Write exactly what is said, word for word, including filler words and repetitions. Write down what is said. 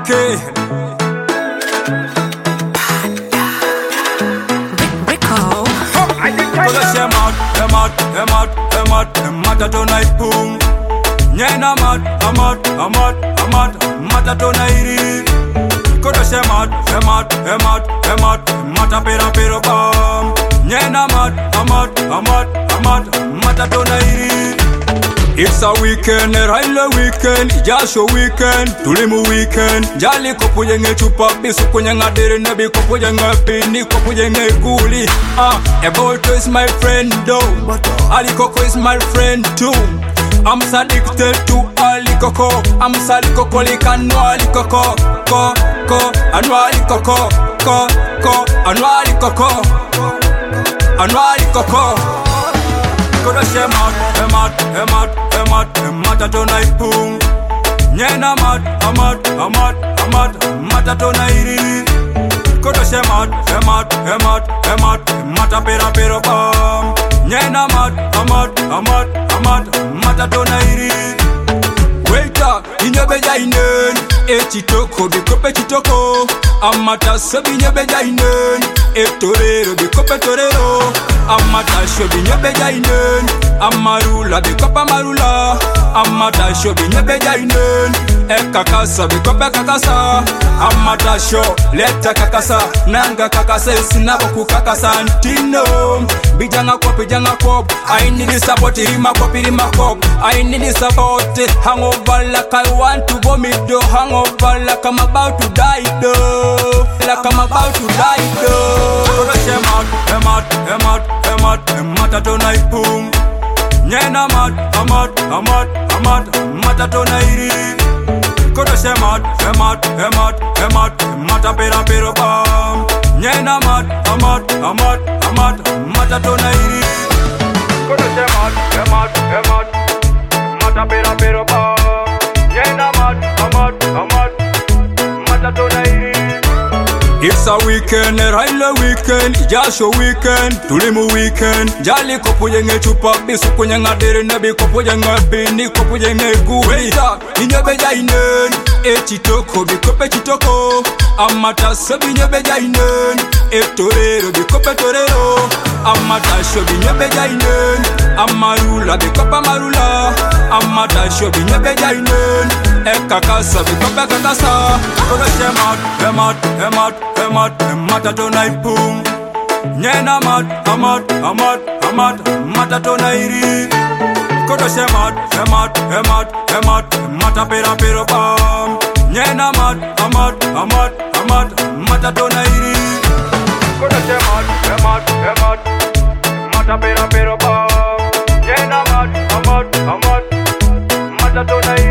Okay. Kola shemat, hemat, hemat, hemat, hemata tonight boom. Nyena mat, amat, amat, amat, mata tonight. Kola shemat, hemat, hemat, hemat, mata pera pera bam. Nyena mat, amat, amat, amat, mata tonight. It's a weekend, a raila weekend, jasho weekend, tulimu weekend. Jali kopu yenge chupa, bisu kunyanga dere nebi kopu yenge pini, kopu yenge guli. Ah, Eboto is my friend though, Ali Coco is my friend too. I'm so addicted to Ali Coco, I'm so Coco like anu Ali Coco, ko, ko, anu Ali Coco, ko, ko, anu Ali Coco, anu Ali Coco. Koda shemat, hemat, hemat, hemat, hemata tonight boom. Nyena mat, amat, amat, amat, mata tonight. Koda shemat, hemat, hemat, hemat, mata pera pera bam. Nyena mat, amat, amat, amat, mata tonight. Waiter, inyebeja inen, e chitoko, bikope chitoko. Amata sobi inyebeja inen, e torero, bikope torero. Amata shobi nyebeja inen, amarula bikopa marula. Amata shobi nyebeja inen, e kakasa bikopa kakasa. Amata show leta kakasa, nanga kakasa isinabo kukakasa antino. Bijanga kop, bijanga kop, I need this support, rima kop, rima kop. I need this support, hangover like I want to vomit though. Hangover like I'm about to die though. Like I'm about to die though. Koda shemat, hemat, hemat, hemat, hemata tonight boom. Nyena mat, amat, amat, amat, mata tonight. Koda shemat, hemat, hemat, hemat, mata pera pera bam. Nyena mat, amat, amat, amat, mata tonight. Koda shemat, hemat, hemat, mata pera pera bam. Nyena mat, amat, amat, mata tonight. It's a weekend, a raila weekend, jasho weekend, tulimu weekend. Jali kopu yenge chupa, bisu kunyanga dere nebi kopu yenge bini, kopu yenge guli. Waiter, inyebeja inen, e chitoko, bikope chitoko. Amata sobi inyebeja inen, e torero, bikope torero. Amata shobi inyebeja inen, amarula, bikopa marula. Amata shobi inyebeja inen, e kakasa, bikope kakasa. Koda shemat, hemat, hemat, hemat, hemata tonight boom. Nyena mat, amat, amat, amat, mata tonight. Koda shemat, hemat, hemat, hemat, mata pera pera bam. Nyena mat, amat, amat, amat, mata tonight. Koda shemat, hemat, hemat, mata pera pera bam. Nyena mat, amat, amat, mata tonight.